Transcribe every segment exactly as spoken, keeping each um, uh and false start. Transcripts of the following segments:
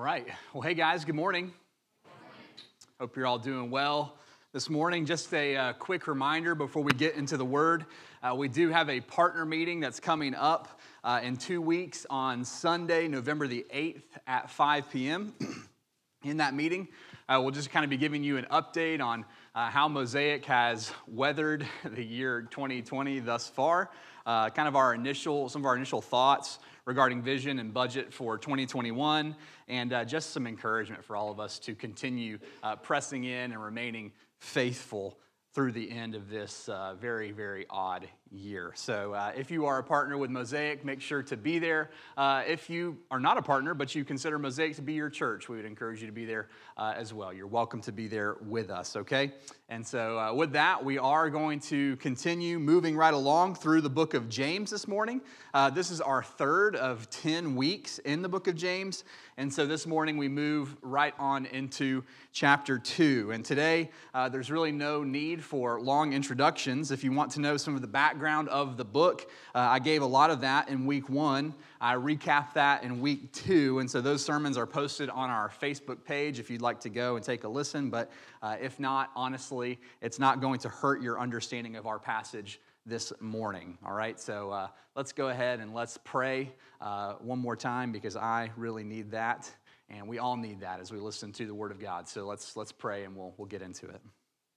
right. Well, hey guys, good morning. Hope you're all doing well this morning. Just a uh, quick reminder before we get into the Word. Uh, we do have a partner meeting that's coming up uh, in two weeks on Sunday, November the eighth at five p.m. In that meeting, uh, we'll just kind of be giving you an update on uh, how Mosaic has weathered the year twenty twenty thus far. Uh, kind of our initial, some of our initial thoughts regarding vision and budget for twenty twenty-one, and uh, just some encouragement for all of us to continue uh, pressing in and remaining faithful through the end of this uh, very, very odd year. So uh, if you are a partner with Mosaic, make sure to be there. Uh, if you are not a partner, but you consider Mosaic to be your church, we would encourage you to be there uh, as well. You're welcome to be there with us, okay? And so uh, with that, we are going to continue moving right along through the book of James this morning. Uh, this is our third of ten weeks in the book of James. And so this morning we move right on into chapter two. And today uh, there's really no need for long introductions. If you want to know some of the background of the book, uh, I gave a lot of that in week one. I recapped that in week two. And so those sermons are posted on our Facebook page if you'd like to go and take a listen. But uh, if not, honestly, it's not going to hurt your understanding of our passage this morning, all right? So uh, let's go ahead and let's pray uh, one more time because I really need that, and we all need that as we listen to the Word of God. So let's let's pray, and we'll we'll get into it.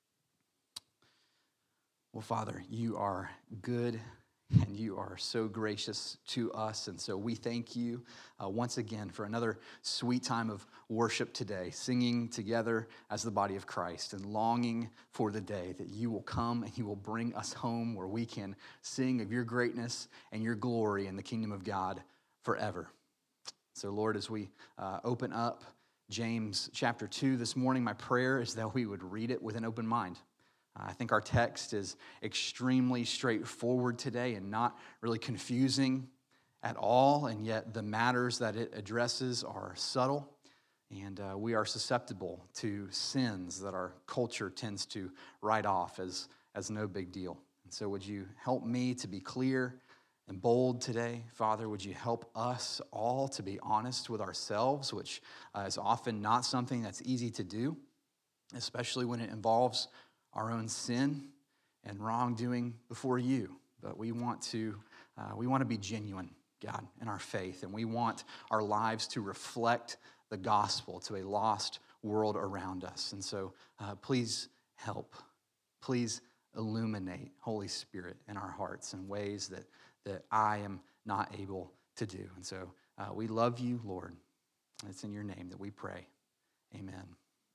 Well, Father, you are good, and you are so gracious to us, and so we thank you uh, once again for another sweet time of worship today, singing together as the body of Christ and longing for the day that you will come and you will bring us home where we can sing of your greatness and your glory in the kingdom of God forever. So, Lord, as we uh, open up James chapter two this morning, my prayer is that we would read it with an open mind. I think our text is extremely straightforward today and not really confusing at all, and yet the matters that it addresses are subtle, and uh, we are susceptible to sins that our culture tends to write off as, as no big deal. And so would you help me to be clear and bold today? Father, would you help us all to be honest with ourselves, which uh, is often not something that's easy to do, especially when it involves our own sin and wrongdoing before you. But we want to uh, we want to be genuine, God, in our faith, and we want our lives to reflect the gospel to a lost world around us. And so uh, please help. Please illuminate, Holy Spirit, in our hearts in ways that, that I am not able to do. And so uh, we love you, Lord. It's in your name that we pray. Amen.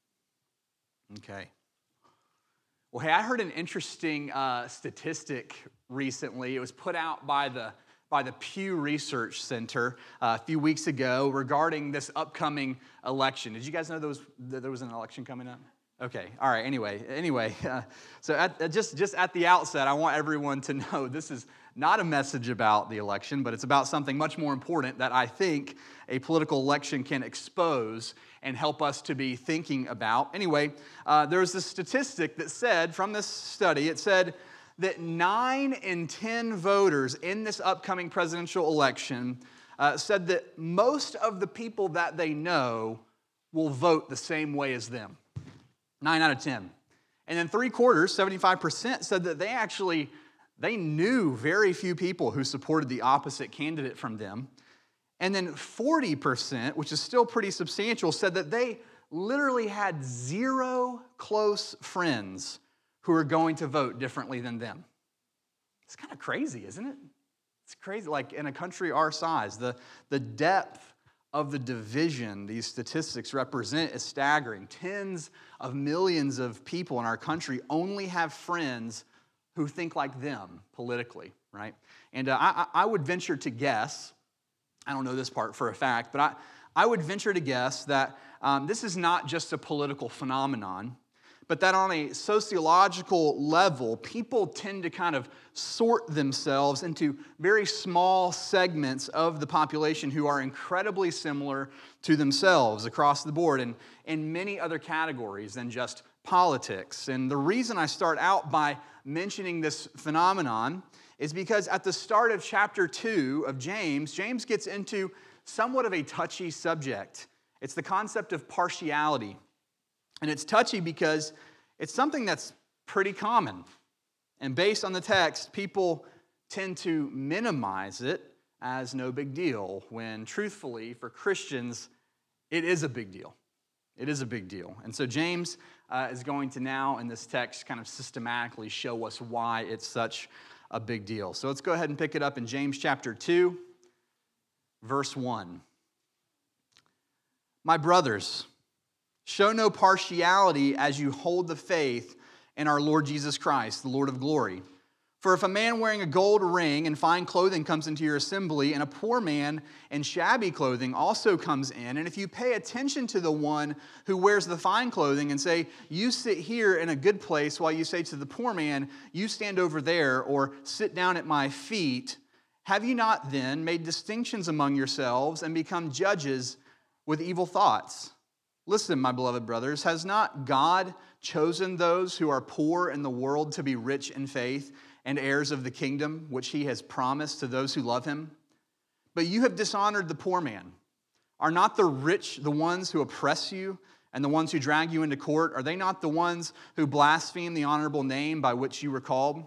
Okay. Well, hey, I heard an interesting uh, statistic recently. It was put out by the by the Pew Research Center uh, a few weeks ago regarding this upcoming election. Did you guys know there was, that there was an election coming up? Okay, all right, anyway, anyway, uh, so at, just, just at the outset, I want everyone to know this is not a message about the election, but it's about something much more important that I think a political election can expose and help us to be thinking about. Anyway, uh, there was this statistic that said, from this study, it said that nine in ten voters in this upcoming presidential election uh, said that most of the people that they know will vote the same way as them. Nine out of ten. And then three quarters, seventy-five percent, said that they actually, they knew very few people who supported the opposite candidate from them. And then forty percent, which is still pretty substantial, said that they literally had zero close friends who are going to vote differently than them. It's kind of crazy, isn't it? It's crazy. Like in a country our size, the, the depth of the division these statistics represent is staggering. Tens of millions of people in our country only have friends who think like them politically, right? And uh, I, I would venture to guess, I don't know this part for a fact, but I, I would venture to guess that um, this is not just a political phenomenon, but that on a sociological level, people tend to kind of sort themselves into very small segments of the population who are incredibly similar to themselves across the board and in many other categories than just politics. And the reason I start out by mentioning this phenomenon is because at the start of chapter two of James, James gets into somewhat of a touchy subject It's the concept of partiality. And it's touchy because it's something that's pretty common. And based on the text, people tend to minimize it as no big deal, when truthfully, for Christians, it is a big deal. It is a big deal. And so James uh, is going to now, in this text, kind of systematically show us why it's such a big deal. So let's go ahead and pick it up in James chapter two, verse one. My brothers, show no partiality as you hold the faith in our Lord Jesus Christ, the Lord of glory. For if a man wearing a gold ring and fine clothing comes into your assembly, and a poor man in shabby clothing also comes in, and if you pay attention to the one who wears the fine clothing and say, you sit here in a good place, while you say to the poor man, you stand over there, or sit down at my feet, have you not then made distinctions among yourselves and become judges with evil thoughts? Listen, my beloved brothers, has not God chosen those who are poor in the world to be rich in faith and heirs of the kingdom which he has promised to those who love him? But you have dishonored the poor man. Are not the rich the ones who oppress you and the ones who drag you into court? Are they not the ones who blaspheme the honorable name by which you were called?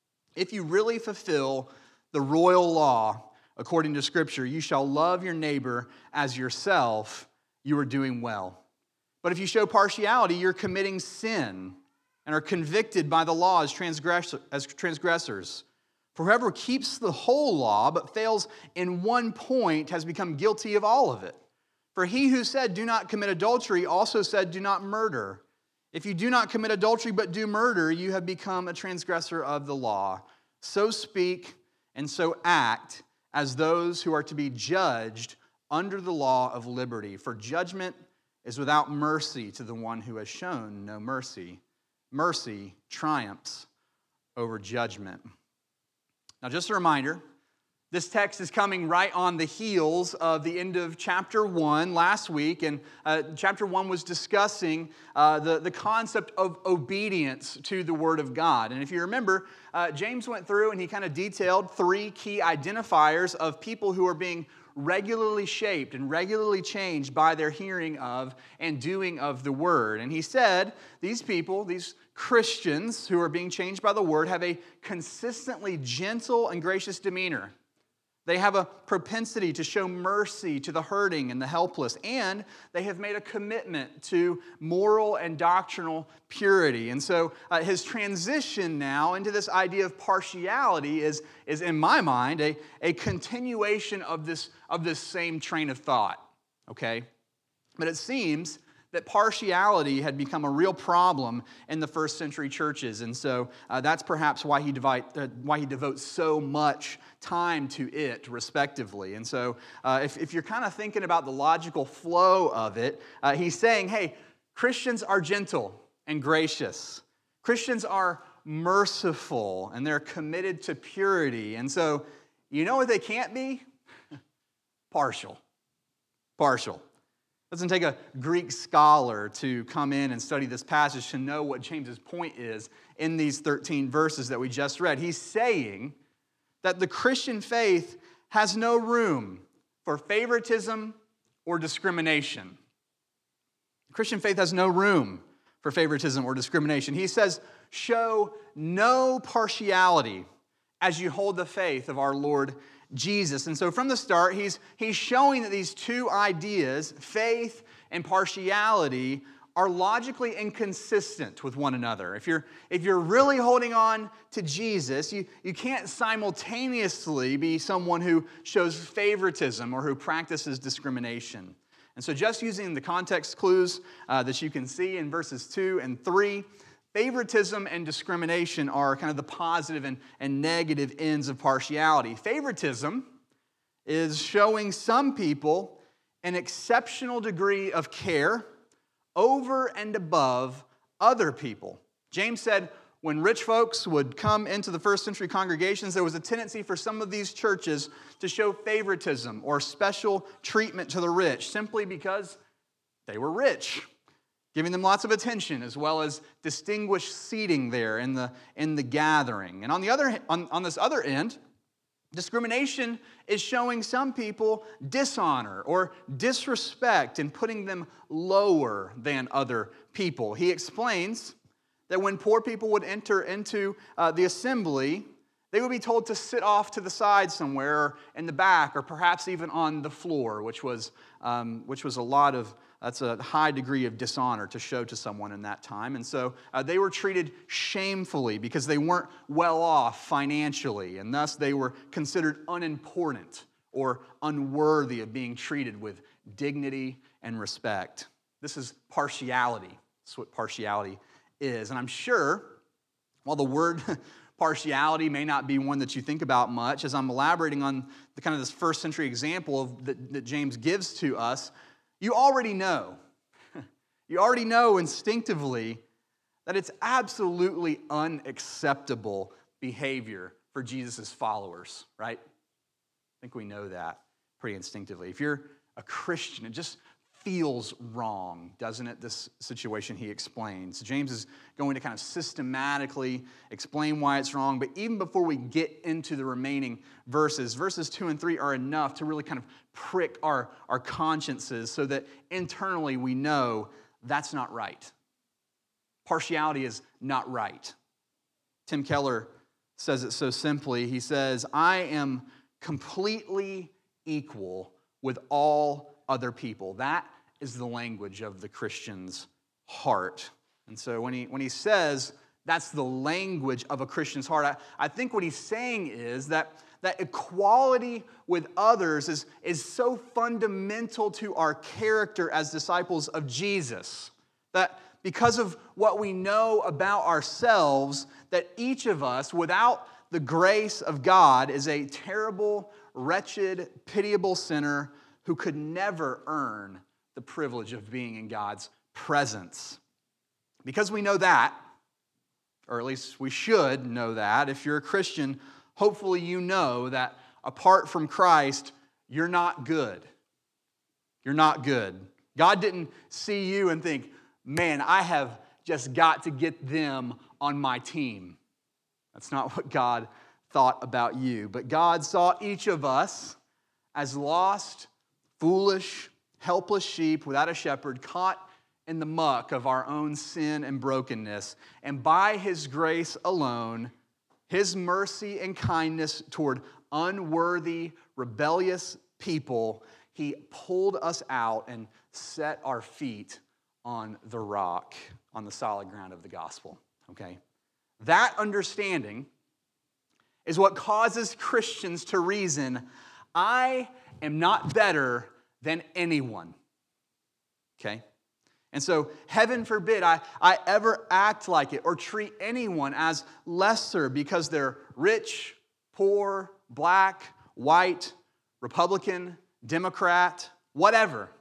If you really fulfill the royal law according to Scripture, you shall love your neighbor as yourself, you are doing well. But if you show partiality, you're committing sin and are convicted by the law as transgressors. For whoever keeps the whole law but fails in one point has become guilty of all of it. For he who said, do not commit adultery, also said, do not murder. If you do not commit adultery but do murder, you have become a transgressor of the law. So speak and so act as those who are to be judged under the law of liberty. For judgment is without mercy to the one who has shown no mercy. Mercy triumphs over judgment. Now, just a reminder, this text is coming right on the heels of the end of chapter one last week, and uh, chapter one was discussing uh, the, the concept of obedience to the Word of God. And if you remember, uh, James went through and he kind of detailed three key identifiers of people who are being regularly shaped and regularly changed by their hearing of and doing of the Word. And he said these people, these Christians who are being changed by the Word, have a consistently gentle and gracious demeanor. They have a propensity to show mercy to the hurting and the helpless, and they have made a commitment to moral and doctrinal purity. And so uh, his transition now into this idea of partiality is, is in my mind, a, a continuation of this, of this same train of thought, okay? But it seems that partiality had become a real problem in the first century churches. And so uh, that's perhaps why he, divide, uh, why he devotes so much time to it, respectively. And so uh, if, if you're kind of thinking about the logical flow of it, uh, he's saying, hey, Christians are gentle and gracious. Christians are merciful, and they're committed to purity. And so, you know what they can't be? Partial. Partial. It doesn't take a Greek scholar to come in and study this passage to know what James's point is in these thirteen verses that we just read. He's saying that the Christian faith has no room for favoritism or discrimination. The Christian faith has no room for favoritism or discrimination. He says, show no partiality as you hold the faith of our Lord Jesus. And so from the start, he's, he's showing that these two ideas, faith and partiality, are logically inconsistent with one another. If you're, if you're really holding on to Jesus, you, you can't simultaneously be someone who shows favoritism or who practices discrimination. And so just using the context clues uh, that you can see in verses two and three, favoritism and discrimination are kind of the positive and, and negative ends of partiality. Favoritism is showing some people an exceptional degree of care over and above other people. James said when rich folks would come into the first century congregations, there was a tendency for some of these churches to show favoritism or special treatment to the rich simply because they were rich, giving them lots of attention as well as distinguished seating there in the, in the gathering. And on the other on, on this other end, Discrimination is showing some people dishonor or disrespect and putting them lower than other people. He explains that when poor people would enter into uh, the assembly, they would be told to sit off to the side somewhere, or in the back, or perhaps even on the floor, which was um, which was a lot of that's a high degree of dishonor to show to someone in that time. And so uh, they were treated shamefully because they weren't well off financially, and thus they were considered unimportant or unworthy of being treated with dignity and respect. This is partiality. That's what partiality is. And I'm sure, while the word partiality may not be one that you think about much, as I'm elaborating on the kind of this first century example of, that, that James gives to us, you already know, you already know instinctively that it's absolutely unacceptable behavior for Jesus' followers, right? I think we know that pretty instinctively. If you're a Christian, it just feels wrong, doesn't it, this situation he explains. James is going to kind of systematically explain why it's wrong, but even before we get into the remaining verses, verses two and three are enough to really kind of prick our, our consciences so that internally we know that's not right. Partiality is not right. Tim Keller says it so simply. He says, I am completely equal with all other people. That is the language of the Christian's heart. And so when he when he says that's the language of a Christian's heart, I, I think what he's saying is that, that equality with others is, is so fundamental to our character as disciples of Jesus, that because of what we know about ourselves, that each of us, without the grace of God, is a terrible, wretched, pitiable sinner who could never earn the privilege of being in God's presence. Because we know that, or at least we should know that, if you're a Christian, hopefully you know that apart from Christ, you're not good. You're not good. God didn't see you and think, man, I have just got to get them on my team. That's not what God thought about you. But God saw each of us as lost, foolish, helpless sheep without a shepherd, caught in the muck of our own sin and brokenness. And by His grace alone, His mercy and kindness toward unworthy, rebellious people, He pulled us out and set our feet on the rock, on the solid ground of the gospel. Okay? That understanding is what causes Christians to reason, I am not better than anyone. Okay? And so, heaven forbid I, I ever act like it or treat anyone as lesser because they're rich, poor, black, white, Republican, Democrat, whatever.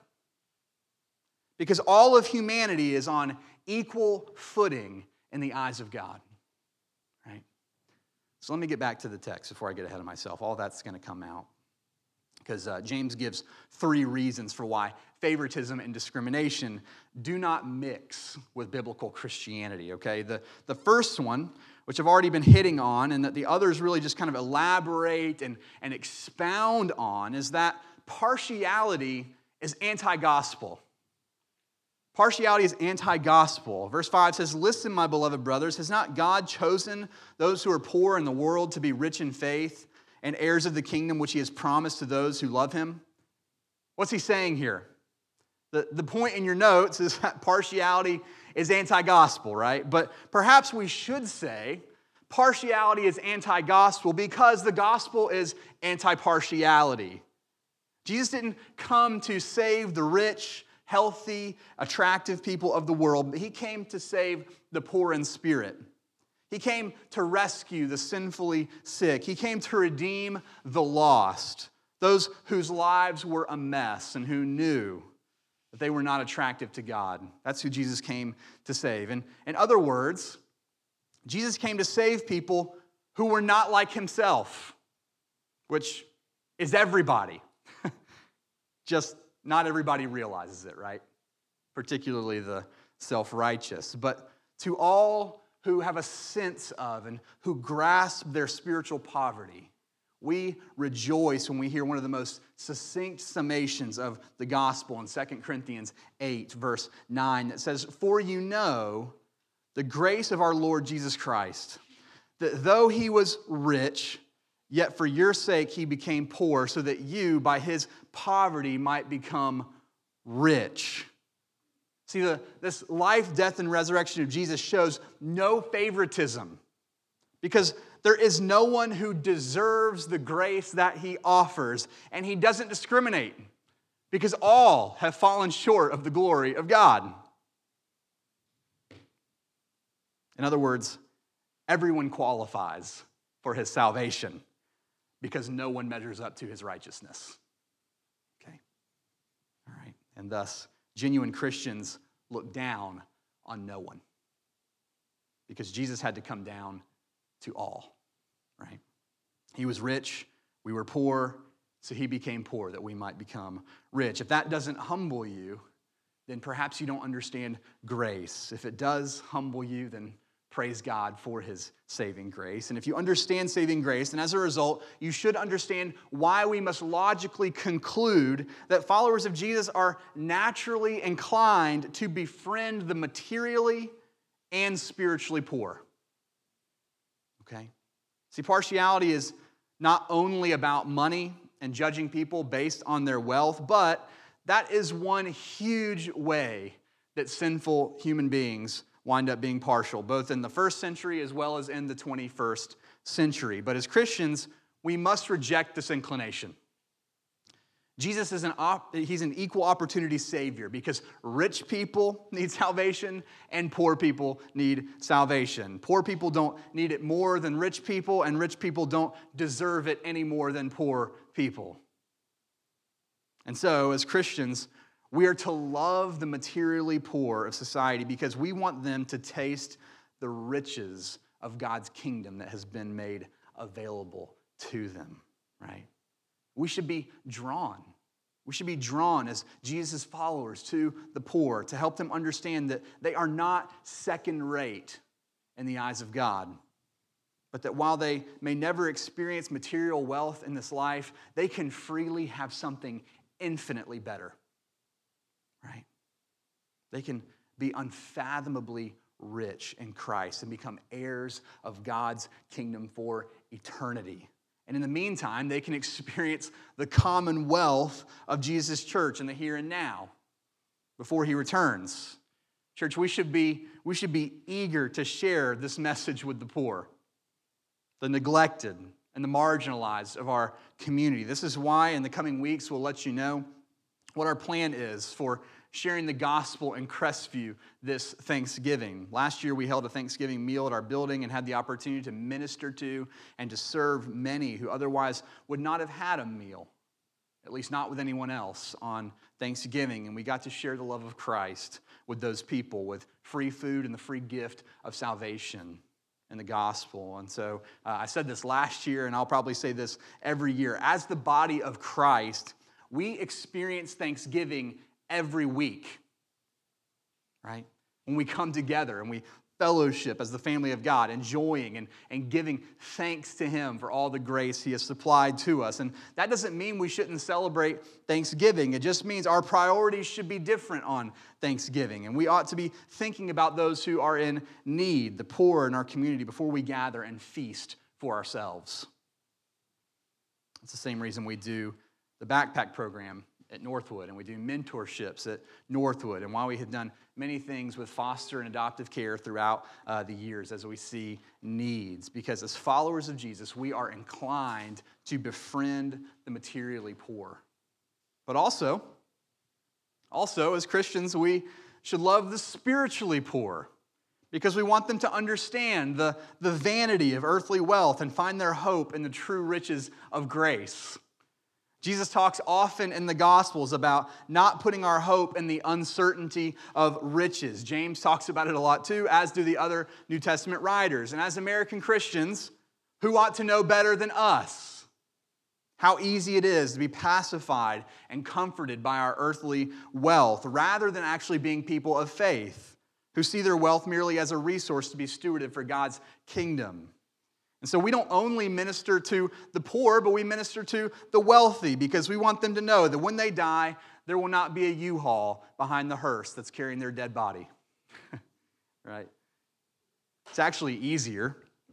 Because all of humanity is on equal footing in the eyes of God. Right? So let me get back to the text before I get ahead of myself. All that's going to come out. Because uh, James gives three reasons for why favoritism and discrimination do not mix with biblical Christianity, okay? The, the first one, which I've already been hitting on, and that the others really just kind of elaborate and, and expound on, is that partiality is anti-gospel. Partiality is anti-gospel. Verse five says, listen, my beloved brothers, has not God chosen those who are poor in the world to be rich in faith and heirs of the kingdom which He has promised to those who love Him? What's he saying here? The, the point in your notes is that partiality is anti-gospel, right? But perhaps we should say partiality is anti-gospel because the gospel is anti-partiality. Jesus didn't come to save the rich, healthy, attractive people of the world, but He came to save the poor in spirit. He came to rescue the sinfully sick. He came to redeem the lost, those whose lives were a mess and who knew that they were not attractive to God. That's who Jesus came to save. And in other words, Jesus came to save people who were not like Himself, which is everybody. Just not everybody realizes it, right? Particularly the self-righteous. But to all who have a sense of and who grasp their spiritual poverty, We rejoice when we hear one of the most succinct summations of the gospel in Second Corinthians eight, verse nine, that says, "For you know the grace of our Lord Jesus Christ, that though he was rich, yet for your sake he became poor, so that you, by his poverty, might become rich." See, the, this life, death, and resurrection of Jesus shows no favoritism, because there is no one who deserves the grace that he offers, and he doesn't discriminate, because all have fallen short of the glory of God. In other words, everyone qualifies for his salvation, because no one measures up to his righteousness. Okay? All right. And thus, genuine Christians look down on no one, because Jesus had to come down to all, right? He was rich, we were poor, so he became poor that we might become rich. If that doesn't humble you, then perhaps you don't understand grace. If it does humble you, then praise God for his saving grace. And if you understand saving grace, then as a result, you should understand why we must logically conclude that followers of Jesus are naturally inclined to befriend the materially and spiritually poor. Okay? See, partiality is not only about money and judging people based on their wealth, but that is one huge way that sinful human beings wind up being partial, both in the first century as well as in the twenty-first century. But as Christians, we must reject this inclination. Jesus is an op- he's an equal opportunity savior, because rich people need salvation and poor people need salvation. Poor people don't need it more than rich people, and rich people don't deserve it any more than poor people. And so, as Christians, we are to love the materially poor of society, because we want them to taste the riches of God's kingdom that has been made available to them, right? We should be drawn. We should be drawn as Jesus' followers to the poor, to help them understand that they are not second-rate in the eyes of God, but that while they may never experience material wealth in this life, they can freely have something infinitely better, right? They can be unfathomably rich in Christ and become heirs of God's kingdom for eternity. And in the meantime, they can experience the commonwealth of Jesus' church in the here and now before he returns. Church, we should be, we should be eager to share this message with the poor, the neglected, and the marginalized of our community. This is why in the coming weeks we'll let you know what our plan is for sharing the gospel in Crestview this Thanksgiving. Last year, we held a Thanksgiving meal at our building and had the opportunity to minister to and to serve many who otherwise would not have had a meal, at least not with anyone else, on Thanksgiving. And we got to share the love of Christ with those people with free food and the free gift of salvation and the gospel. And so uh, I said this last year, and I'll probably say this every year. As the body of Christ, we experience Thanksgiving every week, right? When we come together and we fellowship as the family of God, enjoying and, and giving thanks to him for all the grace he has supplied to us. And that doesn't mean we shouldn't celebrate Thanksgiving. It just means our priorities should be different on Thanksgiving. And we ought to be thinking about those who are in need, the poor in our community, before we gather and feast for ourselves. It's the same reason we do the backpack program at Northwood, and we do mentorships at Northwood, and while we have done many things with foster and adoptive care throughout uh, the years as we see needs, because as followers of Jesus, we are inclined to befriend the materially poor. But also, also as Christians, we should love the spiritually poor, because we want them to understand the, the vanity of earthly wealth and find their hope in the true riches of grace. Jesus talks often in the Gospels about not putting our hope in the uncertainty of riches. James talks about it a lot too, as do the other New Testament writers. And as American Christians, who ought to know better than us how easy it is to be pacified and comforted by our earthly wealth, rather than actually being people of faith who see their wealth merely as a resource to be stewarded for God's kingdom. And so we don't only minister to the poor, but we minister to the wealthy because we want them to know that when they die, there will not be a U-Haul behind the hearse that's carrying their dead body. Right? It's actually easier,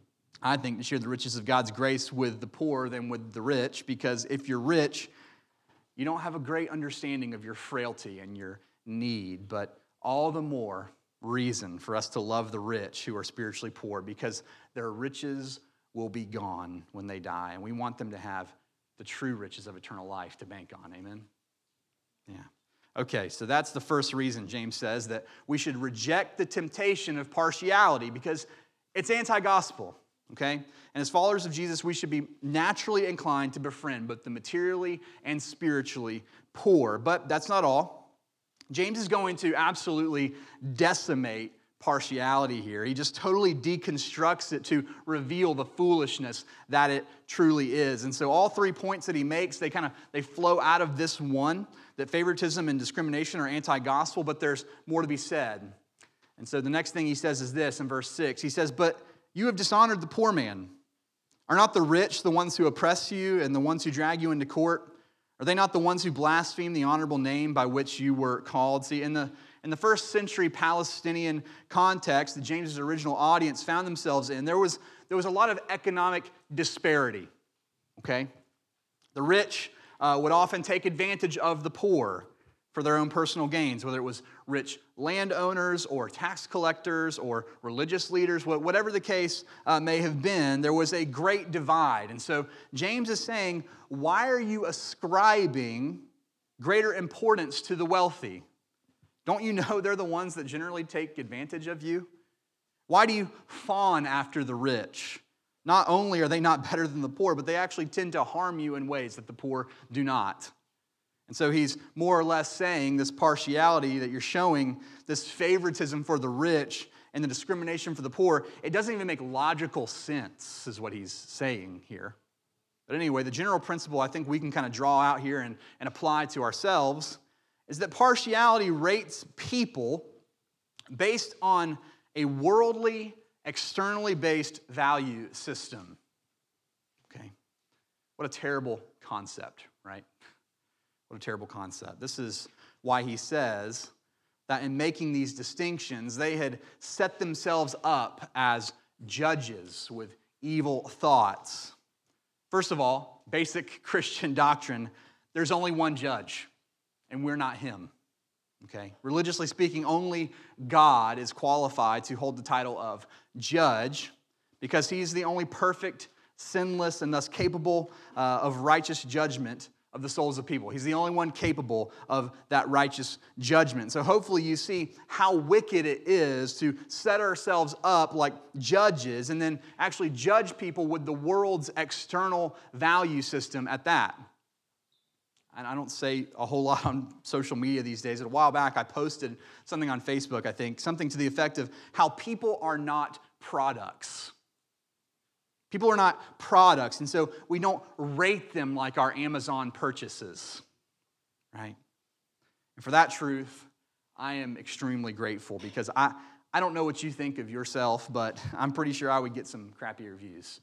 I think, to share the riches of God's grace with the poor than with the rich, because if you're rich, you don't have a great understanding of your frailty and your need, but all the more reason for us to love the rich who are spiritually poor, because their riches will be gone when they die, and we want them to have the true riches of eternal life to bank on. Amen? Yeah. Okay, so that's the first reason James says that we should reject the temptation of partiality, because it's anti-gospel, okay? And as followers of Jesus, we should be naturally inclined to befriend both the materially and spiritually poor. But that's not all. James is going to absolutely decimate partiality here. He just totally deconstructs it to reveal the foolishness that it truly is. And so all three points that he makes, they kind of they flow out of this one, that favoritism and discrimination are anti-gospel, but there's more to be said. And so the next thing he says is this in verse six. He says, "But you have dishonored the poor man. Are not the rich the ones who oppress you and the ones who drag you into court? Are they not the ones who blaspheme the honorable name by which you were called?" See, in the In the first century Palestinian context that James's original audience found themselves in, there was, there was a lot of economic disparity, okay? The rich uh, would often take advantage of the poor for their own personal gains, whether it was rich landowners or tax collectors or religious leaders, whatever the case uh, may have been, there was a great divide. And so James is saying, why are you ascribing greater importance to the wealthy? Don't you know they're the ones that generally take advantage of you? Why do you fawn after the rich? Not only are they not better than the poor, but they actually tend to harm you in ways that the poor do not. And so he's more or less saying this partiality that you're showing, this favoritism for the rich and the discrimination for the poor, it doesn't even make logical sense, is what he's saying here. But anyway, the general principle I think we can kind of draw out here and, and apply to ourselves is that partiality rates people based on a worldly, externally based value system. Okay? What a terrible concept, right? What a terrible concept. This is why he says that in making these distinctions, they had set themselves up as judges with evil thoughts. First of all, basic Christian doctrine, there's only one judge. And we're not him, okay? Religiously speaking, only God is qualified to hold the title of judge because he's the only perfect, sinless, and thus capable uh, of righteous judgment of the souls of people. He's the only one capable of that righteous judgment. So hopefully you see how wicked it is to set ourselves up like judges and then actually judge people with the world's external value system at that. And I don't say a whole lot on social media these days. A while back, I posted something on Facebook, I think, something to the effect of how people are not products. People are not products, and so we don't rate them like our Amazon purchases, right? And for that truth, I am extremely grateful because I, I don't know what you think of yourself, but I'm pretty sure I would get some crappy reviews.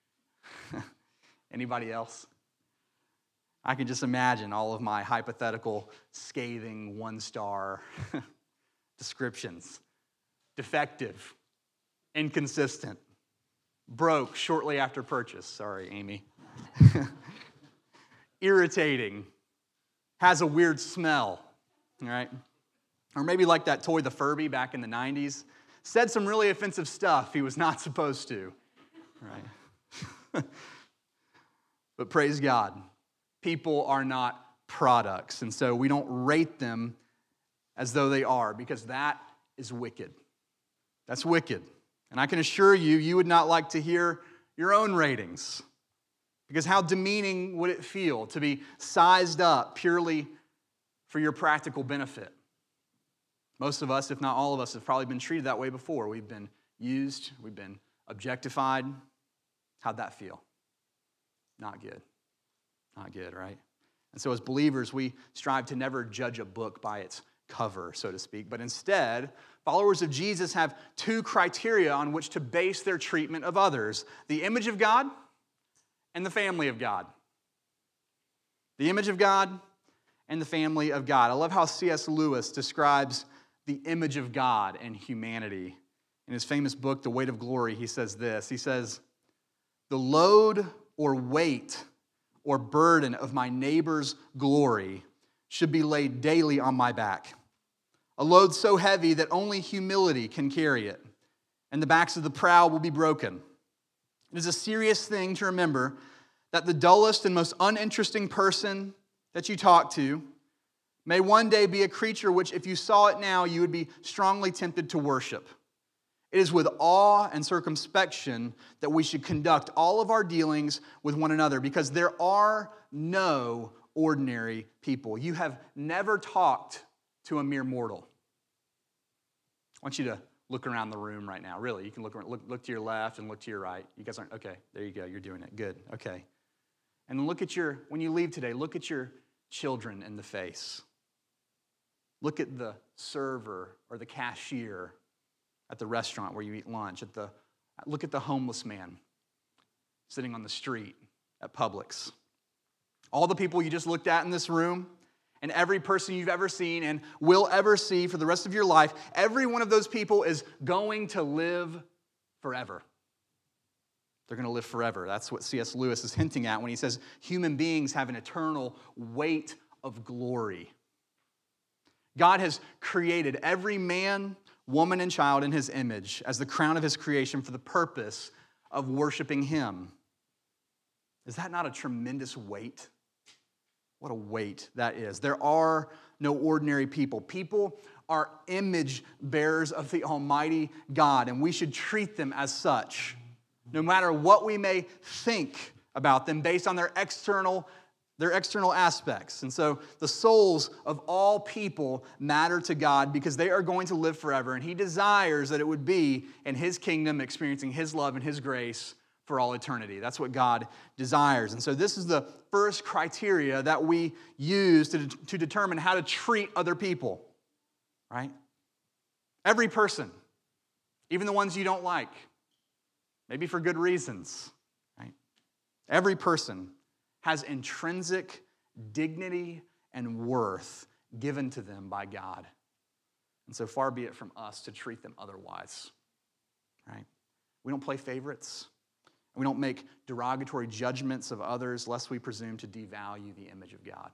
Anybody else? I can just imagine all of my hypothetical, scathing, one-star descriptions. Defective, inconsistent, broke shortly after purchase. Sorry, Amy. Irritating, has a weird smell, all right? Or maybe like that toy, the Furby, back in the nineties. Said some really offensive stuff he was not supposed to, right? But praise God. People are not products, and so we don't rate them as though they are, because that is wicked. That's wicked. And I can assure you, you would not like to hear your own ratings, because how demeaning would it feel to be sized up purely for your practical benefit? Most of us, if not all of us, have probably been treated that way before. We've been used, we've been objectified. How'd that feel? Not good. Not good, right? And so as believers, we strive to never judge a book by its cover, so to speak. But instead, followers of Jesus have two criteria on which to base their treatment of others: the image of God and the family of God. The image of God and the family of God. I love how C S Lewis describes the image of God and humanity. In his famous book, The Weight of Glory, he says this. He says, "The load or weight or burden of my neighbor's glory should be laid daily on my back. A load so heavy that only humility can carry it, and the backs of the proud will be broken. It is a serious thing to remember that the dullest and most uninteresting person that you talk to may one day be a creature which, if you saw it now, you would be strongly tempted to worship. It is with awe and circumspection that we should conduct all of our dealings with one another, because there are no ordinary people. You have never talked to a mere mortal." I want you to look around the room right now. Really, you can look, look, look to your left and look to your right. You guys aren't, okay, there you go. You're doing it. Good, okay. And then look at your, when you leave today, look at your children in the face. Look at the server or the cashier at the restaurant where you eat lunch. At the, look at the homeless man sitting on the street at Publix. All the people you just looked at in this room, and every person you've ever seen and will ever see for the rest of your life, every one of those people is going to live forever. They're going to live forever. That's what C S Lewis is hinting at when he says human beings have an eternal weight of glory. God has created every man, woman, and child in his image as the crown of his creation for the purpose of worshiping him. Is that not a tremendous weight? What a weight that is. There are no ordinary people. People are image bearers of the Almighty God, and we should treat them as such, no matter what we may think about them based on their external, their external aspects. And so the souls of all people matter to God because they are going to live forever, and he desires that it would be in his kingdom, experiencing his love and his grace for all eternity. That's what God desires. And so this is the first criteria that we use to, to determine how to treat other people, right? Every person, even the ones you don't like, maybe for good reasons, right? Every person has intrinsic dignity and worth given to them by God. And so far be it from us to treat them otherwise, right? We don't play favorites. We don't make derogatory judgments of others lest we presume to devalue the image of God.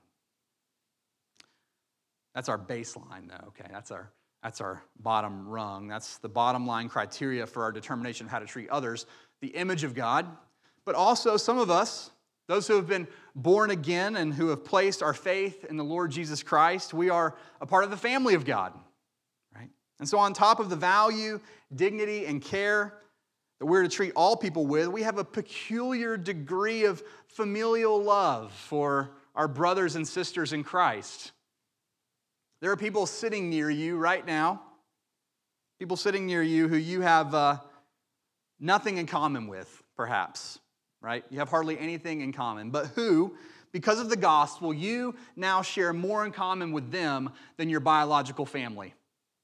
That's our baseline, though, okay? That's our, that's our bottom rung. That's the bottom line criteria for our determination of how to treat others, the image of God. But also some of us, those who have been born again and who have placed our faith in the Lord Jesus Christ, we are a part of the family of God, right? And so on top of the value, dignity, and care that we're to treat all people with, we have a peculiar degree of familial love for our brothers and sisters in Christ. There are people sitting near you right now, people sitting near you who you have uh, nothing in common with, perhaps, right? You have hardly anything in common, but who, because of the gospel, you now share more in common with them than your biological family.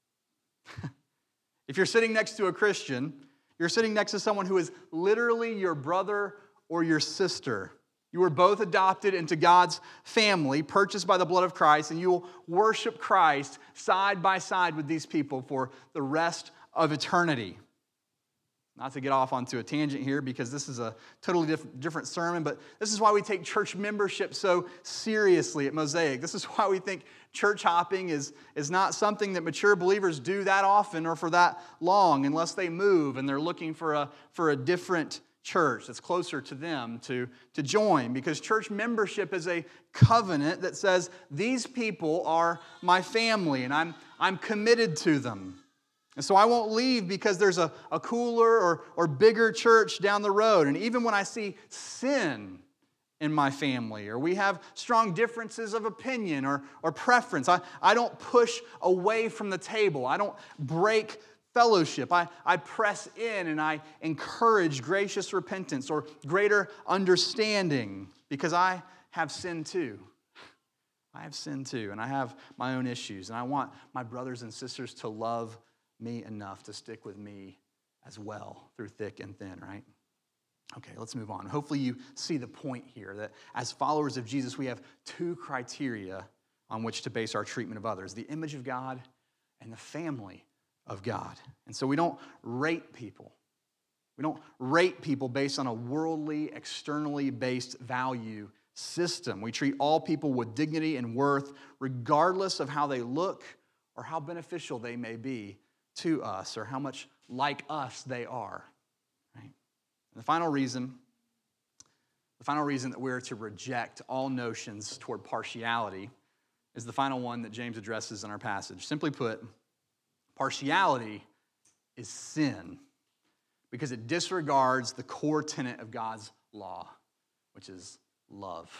If you're sitting next to a Christian, you're sitting next to someone who is literally your brother or your sister. You were both adopted into God's family, purchased by the blood of Christ, and you will worship Christ side by side with these people for the rest of eternity. Not to get off onto a tangent here because this is a totally diff- different sermon, but this is why we take church membership so seriously at Mosaic. This is why we think church hopping is, is not something that mature believers do that often or for that long unless they move and they're looking for a, for a different church that's closer to them to, to join. Because church membership is a covenant that says these people are my family and I'm, I'm committed to them. And so I won't leave because there's a, a cooler or, or bigger church down the road. And even when I see sin in my family, or we have strong differences of opinion or, or preference, I, I don't push away from the table. I don't break fellowship. I, I press in and I encourage gracious repentance or greater understanding because I have sin too. I have sin too, and I have my own issues, and I want my brothers and sisters to love me enough to stick with me as well through thick and thin, right? Okay, let's move on. Hopefully you see the point here that as followers of Jesus, we have two criteria on which to base our treatment of others: the image of God and the family of God. And so we don't rate people. We don't rate people based on a worldly, externally based value system. We treat all people with dignity and worth, regardless of how they look or how beneficial they may be to us or how much like us they are. Right? And the final reason, the final reason that we're to reject all notions toward partiality is the final one that James addresses in our passage. Simply put, partiality is sin because it disregards the core tenet of God's law, which is love.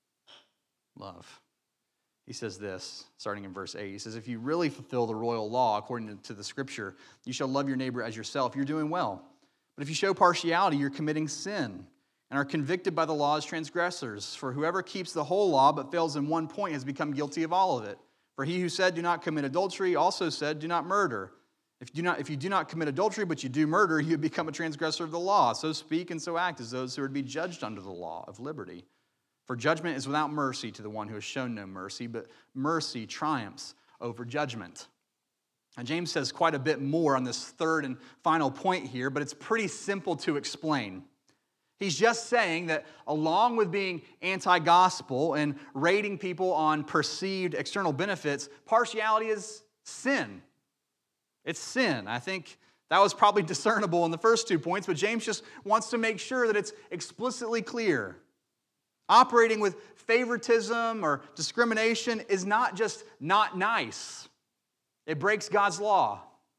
Love. He says this, starting in verse eight. He says, if you really fulfill the royal law according to the scripture, you shall love your neighbor as yourself. You're doing well. But if you show partiality, you're committing sin and are convicted by the law as transgressors. For whoever keeps the whole law but fails in one point has become guilty of all of it. For he who said, do not commit adultery, also said, do not murder. If you do not, if you do not commit adultery, but you do murder, you become a transgressor of the law. So speak and so act as those who are to be judged under the law of liberty. For judgment is without mercy to the one who has shown no mercy, but mercy triumphs over judgment. And James says quite a bit more on this third and final point here, but it's pretty simple to explain. He's just saying that along with being anti-gospel and rating people on perceived external benefits, partiality is sin. It's sin. I think that was probably discernible in the first two points, but James just wants to make sure that it's explicitly clear. Operating with favoritism or discrimination is not just not nice. It breaks God's law.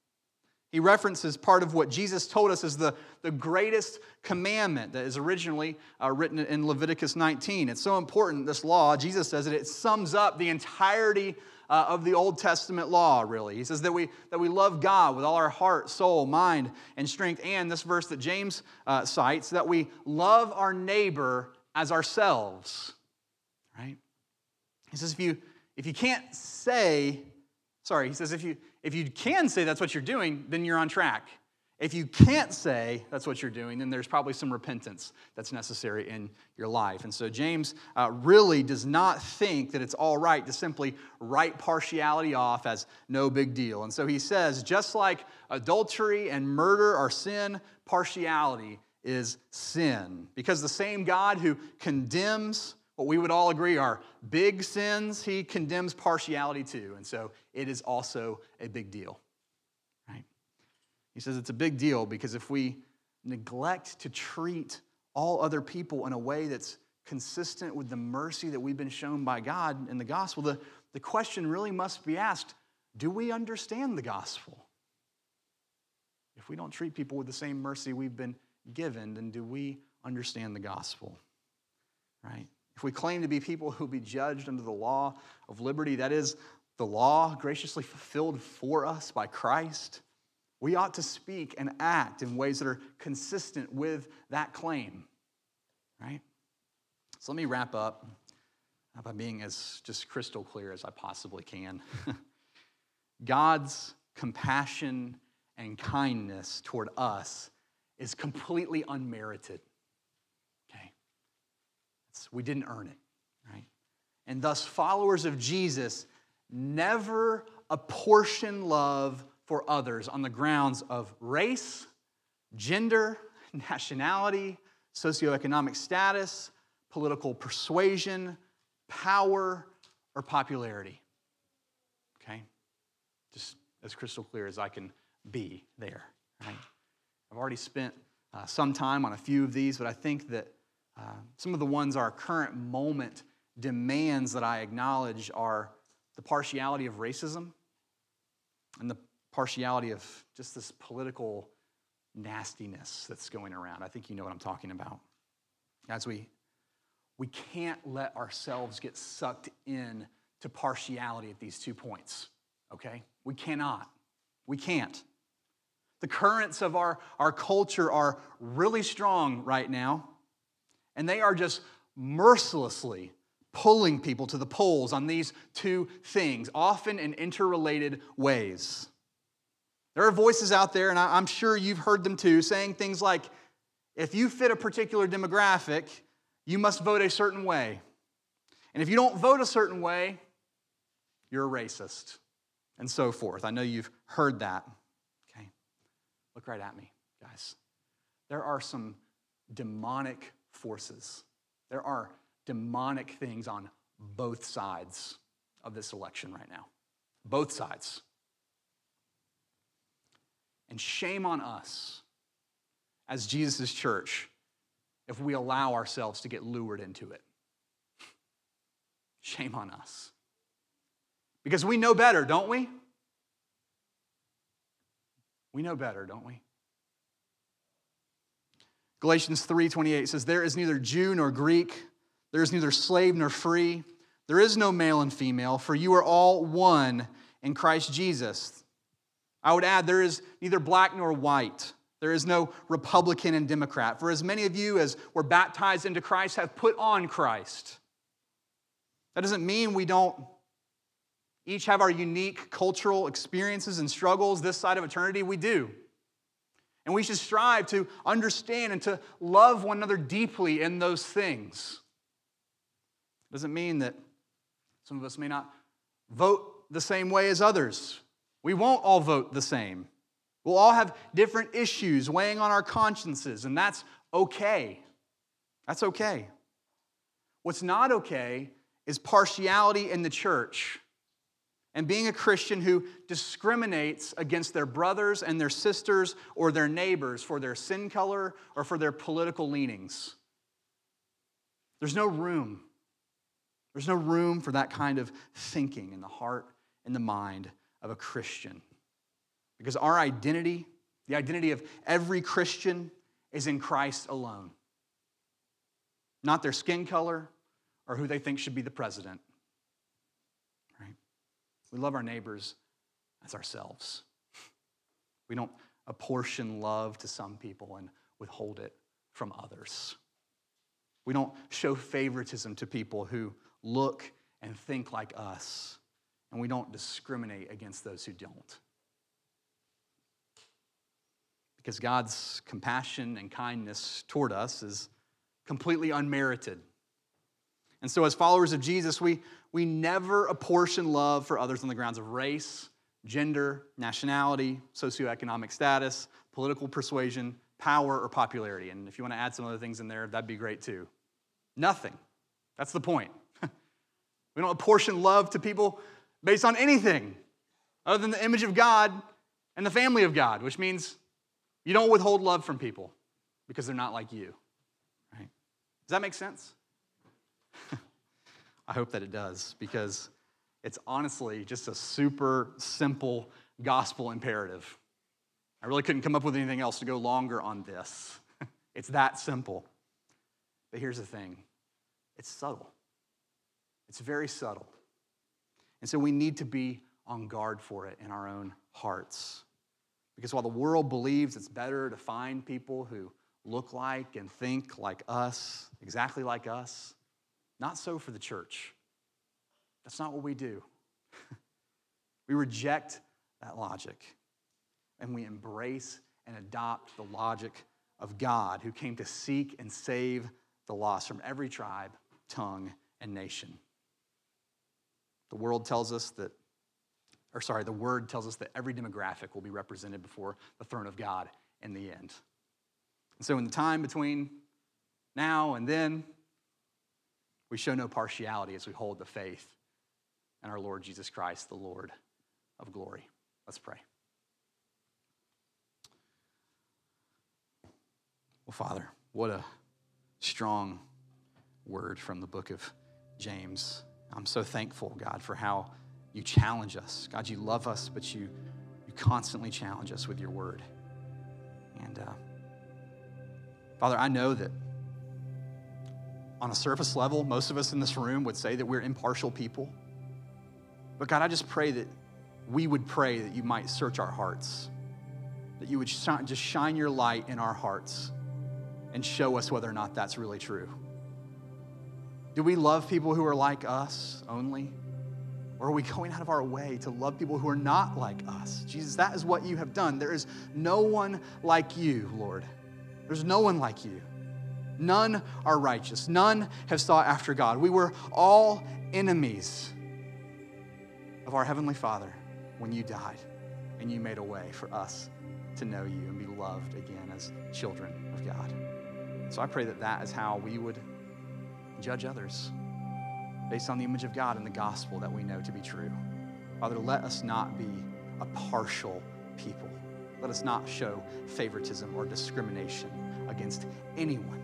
He references part of what Jesus told us is the, the greatest commandment that is originally uh, written in Leviticus nineteen. It's so important, this law, Jesus says that it sums up the entirety uh, of the Old Testament law, really. He says that we, that we love God with all our heart, soul, mind, and strength. And this verse that James uh, cites, that we love our neighbor as ourselves, right? He says if you if you can't say, sorry, he says if you if you can say that's what you're doing, then you're on track. If you can't say that's what you're doing, then there's probably some repentance that's necessary in your life. And so James uh, really does not think that it's all right to simply write partiality off as no big deal. And so he says, just like adultery and murder are sin, partiality is sin. Because the same God who condemns what we would all agree are big sins, he condemns partiality too. And so it is also a big deal, right? He says it's a big deal because if we neglect to treat all other people in a way that's consistent with the mercy that we've been shown by God in the gospel, the, the question really must be asked, do we understand the gospel? If we don't treat people with the same mercy we've been given, then do we understand the gospel, right? If we claim to be people who will be judged under the law of liberty, that is the law graciously fulfilled for us by Christ, we ought to speak and act in ways that are consistent with that claim, right? So let me wrap up by being as just crystal clear as I possibly can. God's compassion and kindness toward us is completely unmerited, okay? It's, we didn't earn it, right? And thus, followers of Jesus never apportion love for others on the grounds of race, gender, nationality, socioeconomic status, political persuasion, power, or popularity, okay? Just as crystal clear as I can be there, right? I've already spent uh, some time on a few of these, but I think that uh, some of the ones our current moment demands that I acknowledge are the partiality of racism and the partiality of just this political nastiness that's going around. I think you know what I'm talking about. As we, we can't let ourselves get sucked in to partiality at these two points, okay? We cannot. We can't. The currents of our, our culture are really strong right now, and they are just mercilessly pulling people to the polls on these two things, often in interrelated ways. There are voices out there, and I'm sure you've heard them too, saying things like, if you fit a particular demographic, you must vote a certain way. And if you don't vote a certain way, you're a racist, and so forth. I know you've heard that. Okay, look right at me, guys. There are some demonic forces. There are demonic things on both sides of this election right now. Both sides. And shame on us as Jesus' church if we allow ourselves to get lured into it. Shame on us. Because we know better, don't we? We know better, don't we? Galatians three twenty-eight says, there is neither Jew nor Greek, there is neither slave nor free, there is no male and female, for you are all one in Christ Jesus. I would add, there is neither black nor white. There is no Republican and Democrat. For as many of you as were baptized into Christ have put on Christ. That doesn't mean we don't each have our unique cultural experiences and struggles this side of eternity. We do. And we should strive to understand and to love one another deeply in those things. Doesn't mean that some of us may not vote the same way as others. We won't all vote the same. We'll all have different issues weighing on our consciences, and that's okay. That's okay. What's not okay is partiality in the church and being a Christian who discriminates against their brothers and their sisters or their neighbors for their skin color or for their political leanings. There's no room. There's no room for that kind of thinking in the heart and the mind of a Christian. Because our identity, the identity of every Christian, is in Christ alone. Not their skin color or who they think should be the president. Right? We love our neighbors as ourselves. We don't apportion love to some people and withhold it from others. We don't show favoritism to people who look and think like us. And we don't discriminate against those who don't. Because God's compassion and kindness toward us is completely unmerited. And so as followers of Jesus, we, we never apportion love for others on the grounds of race, gender, nationality, socioeconomic status, political persuasion, power, or popularity. And if you want to add some other things in there, that'd be great too. Nothing. That's the point. We don't apportion love to people based on anything other than the image of God and the family of God, which means you don't withhold love from people because they're not like you. Right? Does that make sense? I hope that it does, because it's honestly just a super simple gospel imperative. I really couldn't come up with anything else to go longer on this. It's that simple. But here's the thing. It's subtle. It's very subtle. And so we need to be on guard for it in our own hearts. Because while the world believes it's better to find people who look like and think like us, exactly like us, not so for the church. That's not what we do. We reject that logic, and we embrace and adopt the logic of God, who came to seek and save the lost from every tribe, tongue, and nation. The world tells us that, or sorry, the word tells us that every demographic will be represented before the throne of God in the end. And so in the time between now and then, we show no partiality as we hold the faith in our Lord Jesus Christ, the Lord of glory. Let's pray. Well, Father, what a strong word from the book of James. I'm so thankful, God, for how you challenge us. God, you love us, but you, you constantly challenge us with your word. And uh, Father, I know that on a surface level, most of us in this room would say that we're impartial people. But God, I just pray that we would pray that you might search our hearts, that you would sh- just shine your light in our hearts and show us whether or not that's really true. Do we love people who are like us only? Or are we going out of our way to love people who are not like us? Jesus, that is what you have done. There is no one like you, Lord. There's no one like you. None are righteous. None have sought after God. We were all enemies of our Heavenly Father when you died and you made a way for us to know you and be loved again as children of God. So I pray that that is how we would judge others, based on the image of God and the gospel that we know to be true. Father, let us not be a partial people. Let us not show favoritism or discrimination against anyone.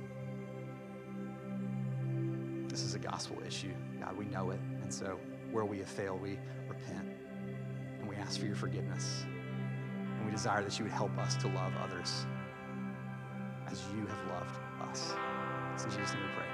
This is a gospel issue. God, we know it. And so where we have failed, we repent and we ask for your forgiveness. And we desire that you would help us to love others as you have loved us. It's in Jesus' name we pray.